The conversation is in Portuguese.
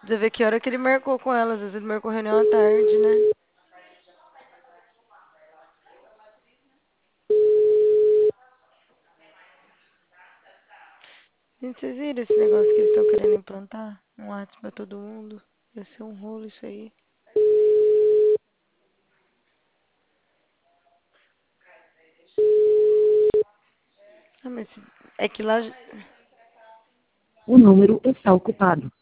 Você vê que hora que ele marcou com ela. Às vezes ele marcou reunião à tarde, né? Gente, vocês viram esse negócio que eles estão querendo implantar? Um WhatsApp pra todo mundo. Vai ser um rolo isso aí. Ah, mas é que lá. O número está ocupado.